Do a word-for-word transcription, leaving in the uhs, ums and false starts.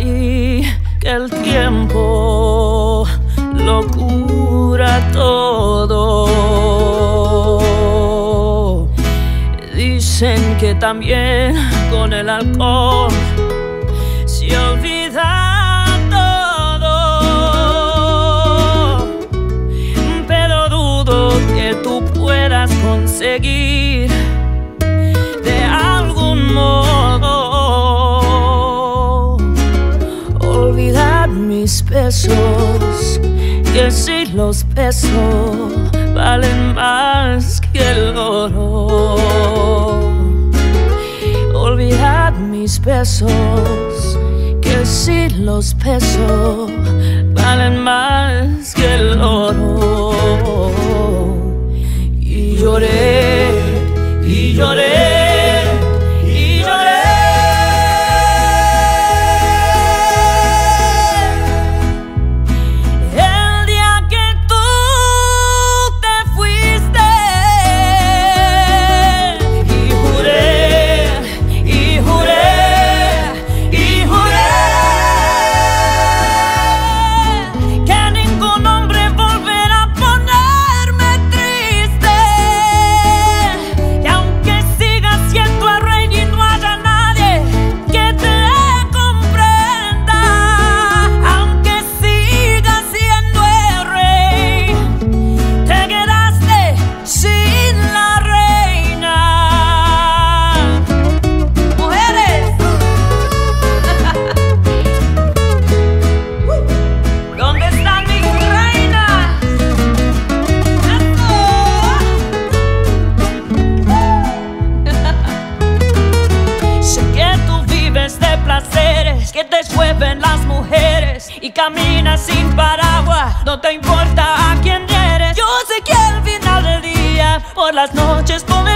ti que el tiempo lo cura todo. Dicen que también con el alcohol se olvida todo, pero dudo que tú puedas conseguir de algún modo olvidar mis besos, que si los besos valen más que el oro. Olvidar mis besos, que si los besos valen más que el oro. Y lloré, y lloré, y lloré. El día que tú te fuiste, y juré, y juré, y juré que ningún hombre volverá a ponerme triste. Y aunque sigas siendo el rey y no haya nadie que te comprenda, aunque sigas siendo el rey, te quedaste sin la reina. Mujeres, ¿dónde están mis reinas? Sé que tú vives de placeres que te llueven las mujeres y caminas sin paraguas, no te importa a quién eres. Yo sé que al final del día, por las noches, por